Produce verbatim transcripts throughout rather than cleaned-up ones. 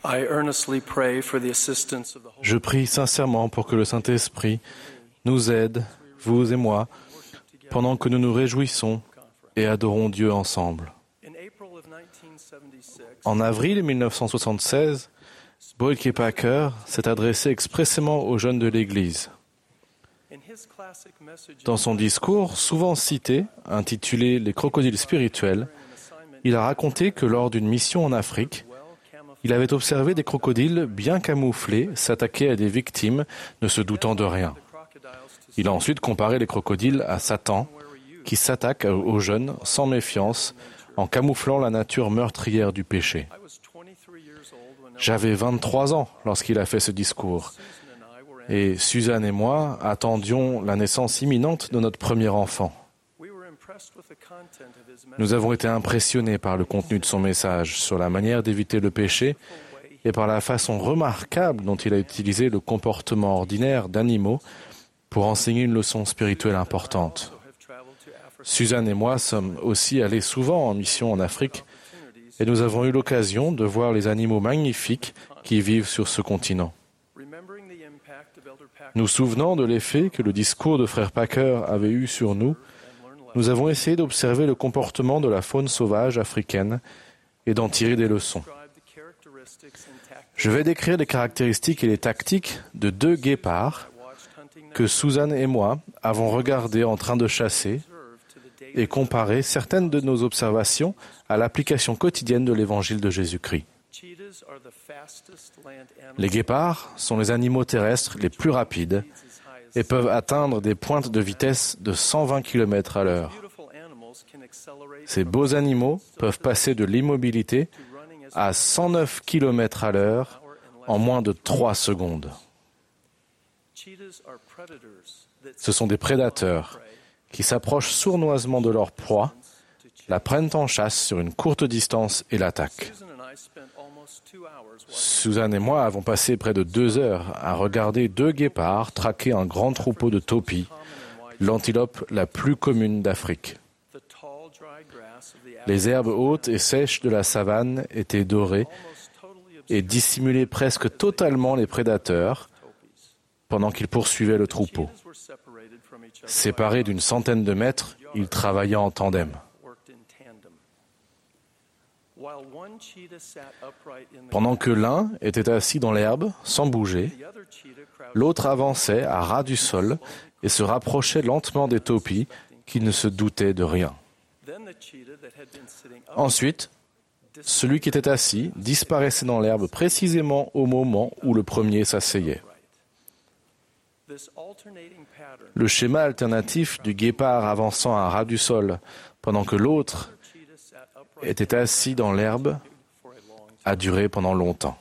Je prie sincèrement pour que le Saint-Esprit nous aide, vous et moi, pendant que nous nous réjouissons et adorons Dieu ensemble. En avril mille neuf cent soixante-seize, Boyd K. Packer s'est adressé expressément aux jeunes de l'Église. Dans son discours, souvent cité, intitulé « Les crocodiles spirituels », il a raconté que lors d'une mission en Afrique, il avait observé des crocodiles bien camouflés s'attaquer à des victimes ne se doutant de rien. Il a ensuite comparé les crocodiles à Satan, qui s'attaque aux jeunes sans méfiance, en camouflant la nature meurtrière du péché. J'avais vingt-trois ans lorsqu'il a fait ce discours, et Suzanne et moi attendions la naissance imminente de notre premier enfant. Nous avons été impressionnés par le contenu de son message sur la manière d'éviter le péché et par la façon remarquable dont il a utilisé le comportement ordinaire d'animaux pour enseigner une leçon spirituelle importante. Suzanne et moi sommes aussi allés souvent en mission en Afrique et nous avons eu l'occasion de voir les animaux magnifiques qui vivent sur ce continent. Nous souvenant de l'effet que le discours de Frère Packer avait eu sur nous, nous avons essayé d'observer le comportement de la faune sauvage africaine et d'en tirer des leçons. Je vais décrire les caractéristiques et les tactiques de deux guépards que Suzanne et moi avons regardés en train de chasser et comparer certaines de nos observations à l'application quotidienne de l'Évangile de Jésus-Christ. Les guépards sont les animaux terrestres les plus rapides et peuvent atteindre des pointes de vitesse de cent vingt kilomètres à l'heure. Ces beaux animaux peuvent passer de l'immobilité à cent neuf kilomètres à l'heure en moins de trois secondes. Ce sont des prédateurs qui s'approchent sournoisement de leur proie, la prennent en chasse sur une courte distance et l'attaquent. Suzanne et moi avons passé près de deux heures à regarder deux guépards traquer un grand troupeau de taupies, l'antilope la plus commune d'Afrique. Les herbes hautes et sèches de la savane étaient dorées et dissimulaient presque totalement les prédateurs pendant qu'ils poursuivaient le troupeau. Séparés d'une centaine de mètres, ils travaillaient en tandem. Pendant que l'un était assis dans l'herbe, sans bouger, l'autre avançait à ras du sol et se rapprochait lentement des taupies qui ne se doutaient de rien. Ensuite, celui qui était assis disparaissait dans l'herbe précisément au moment où le premier s'asseyait. Le schéma alternatif du guépard avançant à ras du sol pendant que l'autre était assis dans l'herbe a duré pendant longtemps.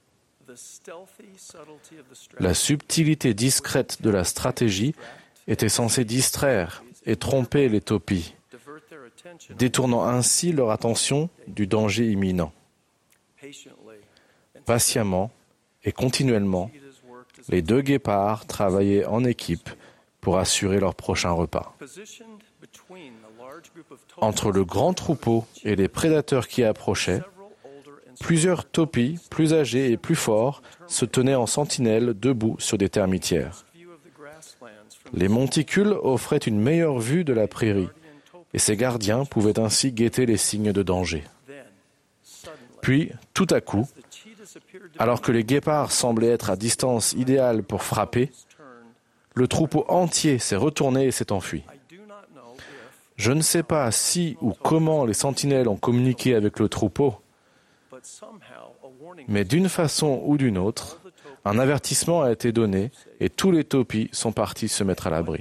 La subtilité discrète de la stratégie était censée distraire et tromper les taupies, détournant ainsi leur attention du danger imminent. Patiemment et continuellement, les deux guépards travaillaient en équipe pour assurer leur prochain repas. Entre le grand troupeau et les prédateurs qui approchaient, plusieurs taupies, plus âgés et plus forts, se tenaient en sentinelle debout sur des termitières. Les monticules offraient une meilleure vue de la prairie, et ces gardiens pouvaient ainsi guetter les signes de danger. Puis, tout à coup, alors que les guépards semblaient être à distance idéale pour frapper, le troupeau entier s'est retourné et s'est enfui. Je ne sais pas si ou comment les sentinelles ont communiqué avec le troupeau, mais d'une façon ou d'une autre, un avertissement a été donné et tous les taupies sont partis se mettre à l'abri.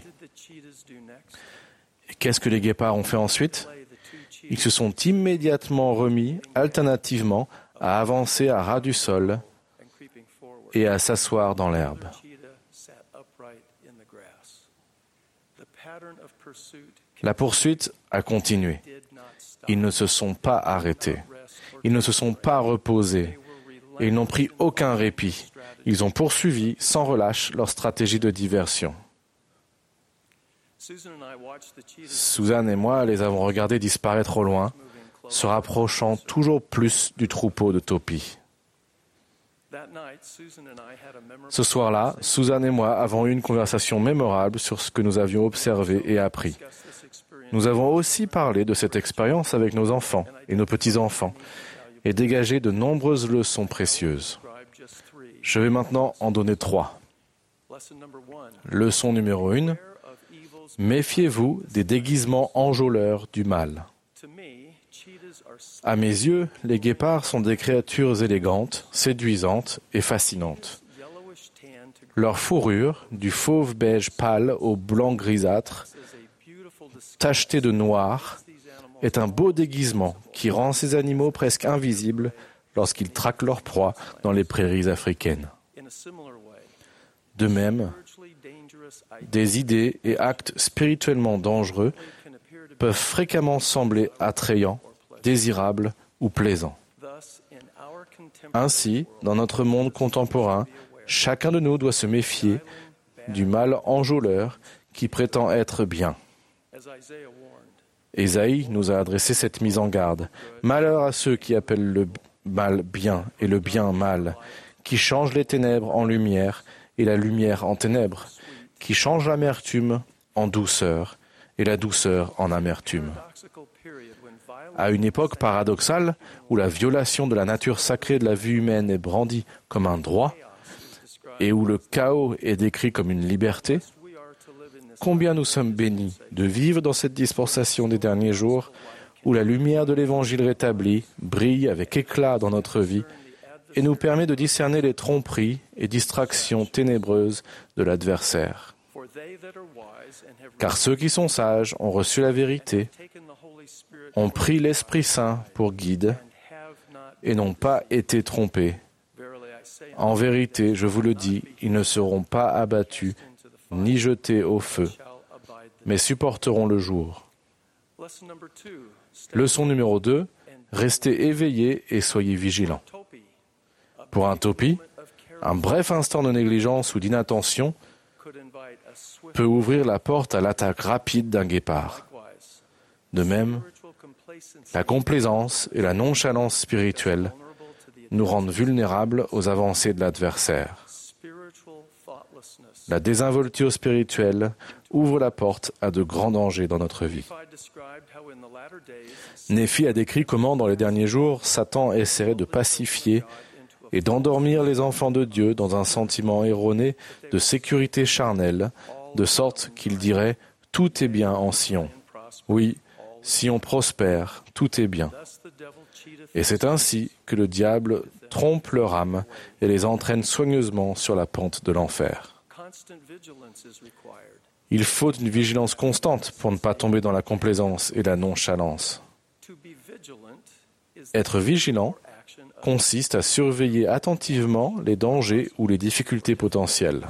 Et qu'est-ce que les guépards ont fait ensuite ? Ils se sont immédiatement remis, alternativement, à avancer à ras du sol et à s'asseoir dans l'herbe. La poursuite a continué. Ils ne se sont pas arrêtés. Ils ne se sont pas reposés. Et ils n'ont pris aucun répit. Ils ont poursuivi sans relâche leur stratégie de diversion. Suzanne et moi les avons regardés disparaître au loin, se rapprochant toujours plus du troupeau de taupies. Ce soir-là, Suzanne et moi avons eu une conversation mémorable sur ce que nous avions observé et appris. Nous avons aussi parlé de cette expérience avec nos enfants et nos petits-enfants et dégagé de nombreuses leçons précieuses. Je vais maintenant en donner trois. Leçon numéro une. Méfiez-vous des déguisements enjôleurs du mal. À mes yeux, les guépards sont des créatures élégantes, séduisantes et fascinantes. Leur fourrure, du fauve beige pâle au blanc grisâtre, tachetée de noir, est un beau déguisement qui rend ces animaux presque invisibles lorsqu'ils traquent leur proie dans les prairies africaines. De même, des idées et actes spirituellement dangereux peuvent fréquemment sembler attrayants, désirables ou plaisants. Ainsi, dans notre monde contemporain, chacun de nous doit se méfier du mal enjôleur qui prétend être bien. Ésaïe nous a adressé cette mise en garde. Malheur à ceux qui appellent le mal bien et le bien mal, qui changent les ténèbres en lumière et la lumière en ténèbres, qui changent l'amertume en douceur et la douceur en amertume. À une époque paradoxale où la violation de la nature sacrée de la vie humaine est brandie comme un droit et où le chaos est décrit comme une liberté, combien nous sommes bénis de vivre dans cette dispensation des derniers jours où la lumière de l'Évangile rétabli brille avec éclat dans notre vie et nous permet de discerner les tromperies et distractions ténébreuses de l'adversaire. Car ceux qui sont sages ont reçu la vérité, ont pris l'Esprit Saint pour guide et n'ont pas été trompés. En vérité, je vous le dis, ils ne seront pas abattus ni jetés au feu, mais supporteront le jour. Leçon numéro deux, restez éveillés et soyez vigilants. Pour un topi, un bref instant de négligence ou d'inattention peut ouvrir la porte à l'attaque rapide d'un guépard. De même, la complaisance et la nonchalance spirituelle nous rendent vulnérables aux avancées de l'adversaire. La désinvolture spirituelle ouvre la porte à de grands dangers dans notre vie. Néphi a décrit comment, dans les derniers jours, Satan essaierait de pacifier et d'endormir les enfants de Dieu dans un sentiment erroné de sécurité charnelle, de sorte qu'ils diraient « tout est bien en Sion ». Oui, si on prospère, tout est bien. Et c'est ainsi que le diable trompe leur âme et les entraîne soigneusement sur la pente de l'enfer. Il faut une vigilance constante pour ne pas tomber dans la complaisance et la nonchalance. Être vigilant consiste à surveiller attentivement les dangers ou les difficultés potentielles.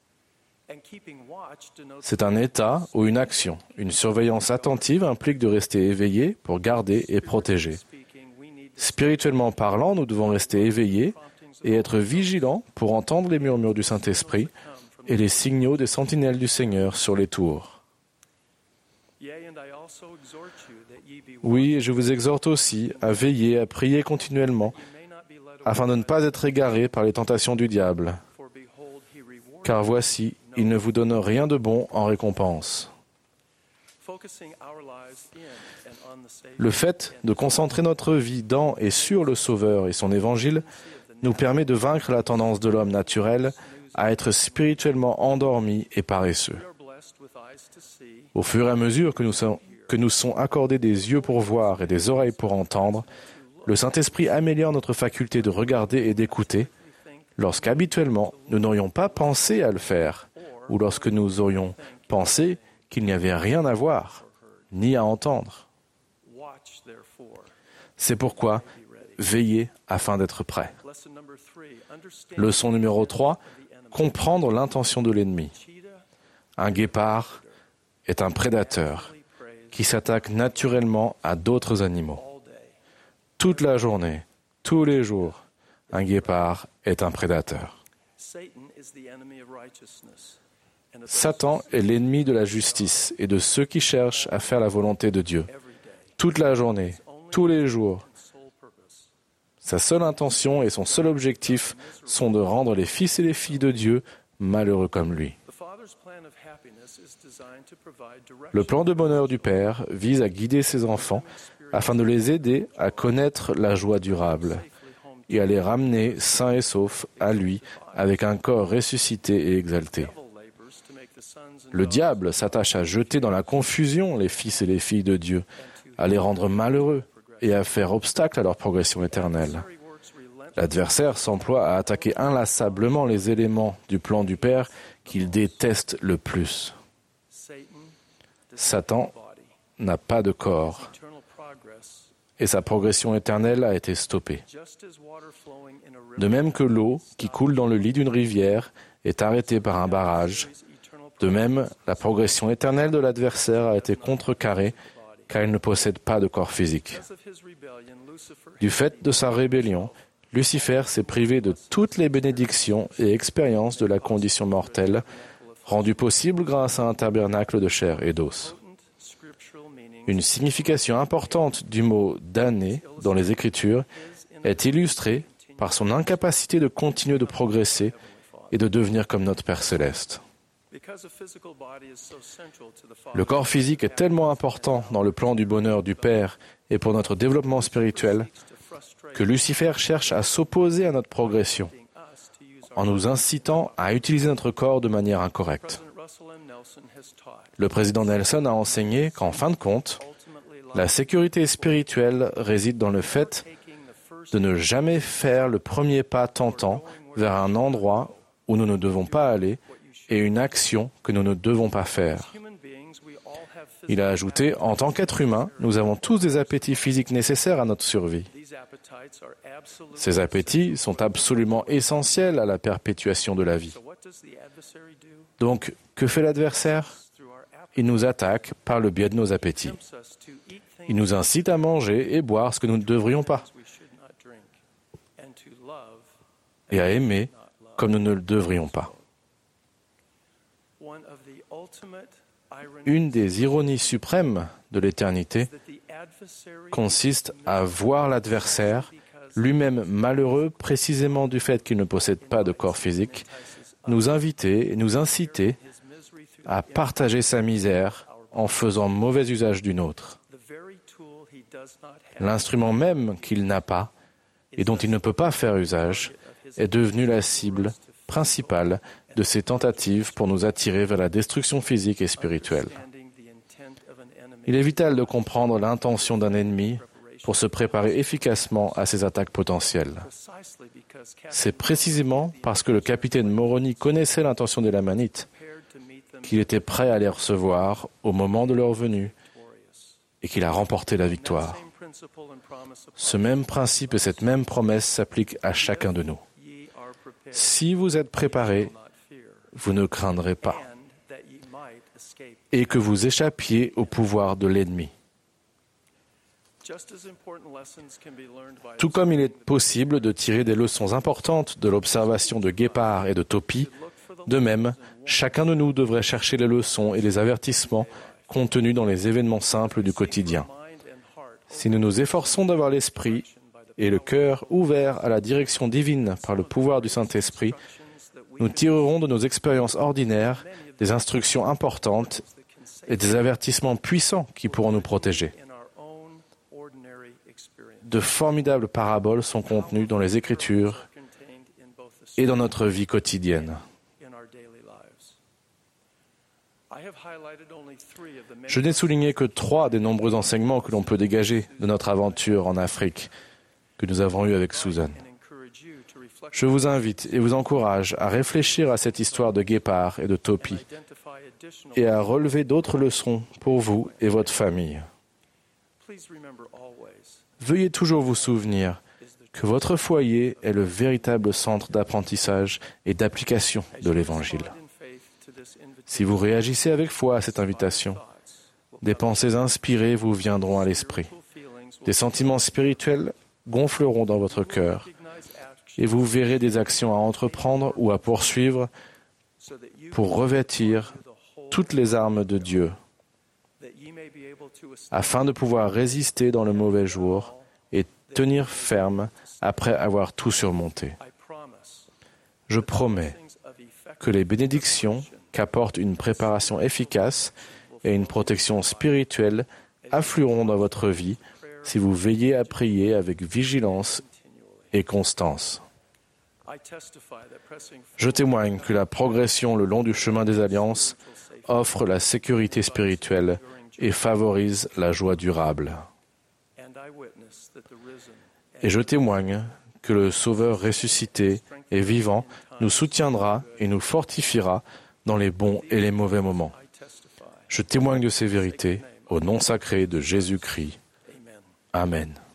C'est un état ou une action. Une surveillance attentive implique de rester éveillé pour garder et protéger. Spirituellement parlant, nous devons rester éveillés et être vigilants pour entendre les murmures du Saint-Esprit et les signaux des sentinelles du Seigneur sur les tours. Oui, je vous exhorte aussi à veiller, à prier continuellement, afin de ne pas être égarés par les tentations du diable. Car voici, il ne vous donne rien de bon en récompense. Le fait de concentrer notre vie dans et sur le Sauveur et son Évangile nous permet de vaincre la tendance de l'homme naturel à être spirituellement endormi et paresseux. Au fur et à mesure que nous, sont, que nous sont accordés des yeux pour voir et des oreilles pour entendre, le Saint-Esprit améliore notre faculté de regarder et d'écouter, lorsqu'habituellement nous n'aurions pas pensé à le faire, ou lorsque nous aurions pensé qu'il n'y avait rien à voir, ni à entendre. C'est pourquoi, veillez afin d'être prêts. Leçon numéro trois, comprendre l'intention de l'ennemi. Un guépard est un prédateur qui s'attaque naturellement à d'autres animaux. Toute la journée, tous les jours, un guépard est un prédateur. Satan est l'ennemi de la justice et de ceux qui cherchent à faire la volonté de Dieu. Toute la journée, tous les jours, Sa seule intention et son seul objectif sont de rendre les fils et les filles de Dieu malheureux comme lui. Le plan de bonheur du Père vise à guider ses enfants afin de les aider à connaître la joie durable et à les ramener sains et saufs à lui avec un corps ressuscité et exalté. Le diable s'attache à jeter dans la confusion les fils et les filles de Dieu, à les rendre malheureux et à faire obstacle à leur progression éternelle. L'adversaire s'emploie à attaquer inlassablement les éléments du plan du Père qu'il déteste le plus. Satan n'a pas de corps et sa progression éternelle a été stoppée. De même que l'eau qui coule dans le lit d'une rivière est arrêtée par un barrage, de même, la progression éternelle de l'adversaire a été contrecarrée car il ne possède pas de corps physique. Du fait de sa rébellion, Lucifer s'est privé de toutes les bénédictions et expériences de la condition mortelle, rendues possibles grâce à un tabernacle de chair et d'os. Une signification importante du mot « damné » dans les Écritures est illustrée par son incapacité de continuer de progresser et de devenir comme notre Père céleste. Le corps physique est tellement important dans le plan du bonheur du Père et pour notre développement spirituel que Lucifer cherche à s'opposer à notre progression en nous incitant à utiliser notre corps de manière incorrecte. Le président Nelson a enseigné qu'en fin de compte, la sécurité spirituelle réside dans le fait de ne jamais faire le premier pas tentant vers un endroit où nous ne devons pas aller et une action que nous ne devons pas faire. Il a ajouté, en tant qu'être humain, nous avons tous des appétits physiques nécessaires à notre survie. Ces appétits sont absolument essentiels à la perpétuation de la vie. Donc, que fait l'adversaire ? Il nous attaque par le biais de nos appétits. Il nous incite à manger et boire ce que nous ne devrions pas, et à aimer comme nous ne le devrions pas. Une des ironies suprêmes de l'éternité consiste à voir l'adversaire, lui-même malheureux précisément du fait qu'il ne possède pas de corps physique, nous inviter et nous inciter à partager sa misère en faisant mauvais usage d'une autre. L'instrument même qu'il n'a pas et dont il ne peut pas faire usage est devenu la cible principale de ses tentatives pour nous attirer vers la destruction physique et spirituelle. Il est vital de comprendre l'intention d'un ennemi pour se préparer efficacement à ses attaques potentielles. C'est précisément parce que le capitaine Moroni connaissait l'intention des Lamanites qu'il était prêt à les recevoir au moment de leur venue et qu'il a remporté la victoire. Ce même principe et cette même promesse s'appliquent à chacun de nous. Si vous êtes préparés, vous ne craindrez pas, et que vous échappiez au pouvoir de l'ennemi. Tout comme il est possible de tirer des leçons importantes de l'observation de guépards et de taupies, de même, chacun de nous devrait chercher les leçons et les avertissements contenus dans les événements simples du quotidien. Si nous nous efforçons d'avoir l'esprit et le cœur ouverts à la direction divine par le pouvoir du Saint-Esprit, nous tirerons de nos expériences ordinaires des instructions importantes et des avertissements puissants qui pourront nous protéger. De formidables paraboles sont contenues dans les Écritures et dans notre vie quotidienne. Je n'ai souligné que trois des nombreux enseignements que l'on peut dégager de notre aventure en Afrique que nous avons eue avec Susan. Je vous invite et vous encourage à réfléchir à cette histoire de guépard et de taupi et à relever d'autres leçons pour vous et votre famille. Veuillez toujours vous souvenir que votre foyer est le véritable centre d'apprentissage et d'application de l'Évangile. Si vous réagissez avec foi à cette invitation, des pensées inspirées vous viendront à l'esprit. Des sentiments spirituels gonfleront dans votre cœur et vous verrez des actions à entreprendre ou à poursuivre pour revêtir toutes les armes de Dieu afin de pouvoir résister dans le mauvais jour et tenir ferme après avoir tout surmonté. Je promets que les bénédictions qu'apporte une préparation efficace et une protection spirituelle afflueront dans votre vie si vous veillez à prier avec vigilance et constance. Je témoigne que la progression le long du chemin des alliances offre la sécurité spirituelle et favorise la joie durable. Et je témoigne que le Sauveur ressuscité et vivant nous soutiendra et nous fortifiera dans les bons et les mauvais moments. Je témoigne de ces vérités au nom sacré de Jésus-Christ. Amen.